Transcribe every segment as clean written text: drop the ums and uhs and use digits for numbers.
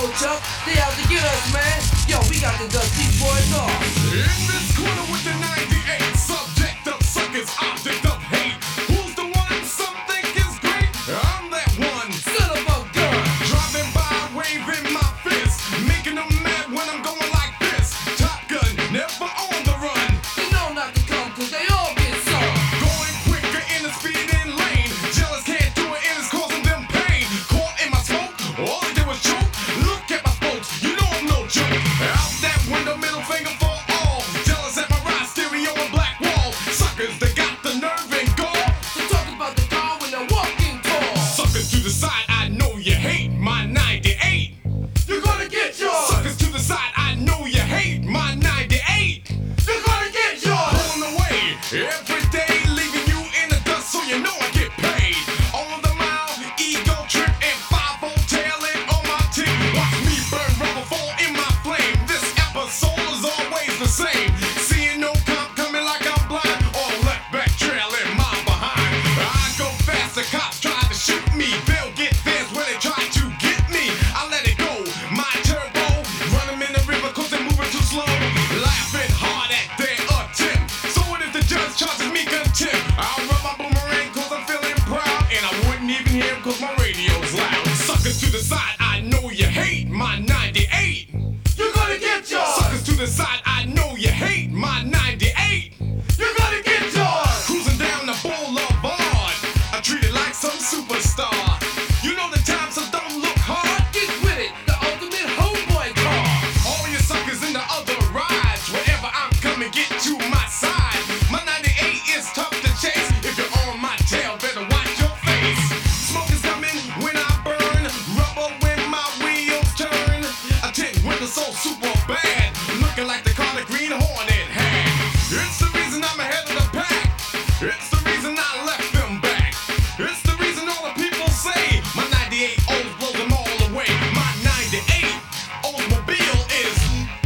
old Chuck, they out to get us, man. Yo, we got to dust these boys off. In this corner with the 98, subject of suckers, object of hate. Who's the one some think is great? I'm that one. Son of a gun. Driving by, waving my fist, making them mad when I'm going like this. Top Gun, never on the run. You know not to come, cause they all get some. Going quicker in the speeding lane. Jealous can't do it and it's causing them pain. Caught in my smoke, all they do is choke. Look at my folks, you know I'm no joke. Out that window, middle finger for all. Jealous at my ride stereo and black wall. Suckers, they got the nerve and gall. So talk about the car when they're walking tall. Suckers to the side, I know you hate my 98. You're gonna get yours. Suckers to the side, I know you hate my 98. You're gonna get yours. Pulling away every day, leaving you in the dust, so you know I get paid. On the mile, ego trip and 5-0 tailing on my team. Watch me burn rubber, fall in my flame. This episode is always the same. Seeing no cop coming like I'm blind, or left back trailing my behind. I go fast, the cops try to shoot me. They'll get theirs when they try to get me. I let it go, my turbo. Run them in the river cause they're moving too slow. Laughing hard at their attempt. So what if the judge charges me contempt? I'll run my boomerang cause I'm feeling proud. And I wouldn't even hear him cause my radio's loud. Suckers to the side, I know you hate my 98. You're gonna get yours. Suckers to the side, I know you hate my 98. You're gonna get yours. Cruising down the boulevard, I treat it like some superstar. You know the time, so don't look hard. Get with it, the ultimate homeboy car. All you suckers in the other rides, wherever I'm coming, get to my side. My 98 is tough to chase. If you're on my tail, better watch your face. Smoke is coming when I burn, rubber when my wheels turn. A tint winter so super bad, looking like the car the Green Hornet had. It's the reason I'm ahead of the pack. It's the reason I left them back. It's the reason all the people say my 98 always blows them all away. My 98 Oldsmobile is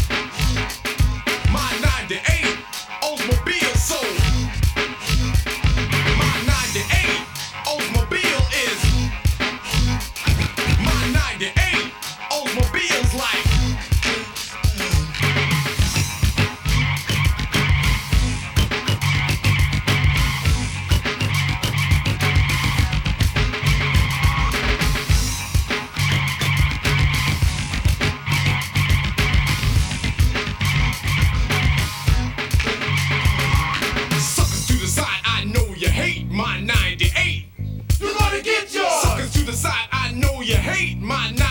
my 98 Oldsmobile soul. My 98 Oldsmobile is my 98 Oldsmobile's like. Suckers to the side, I know you hate my 98. You're gonna get yours. Suckers to the side, I know you hate my 98.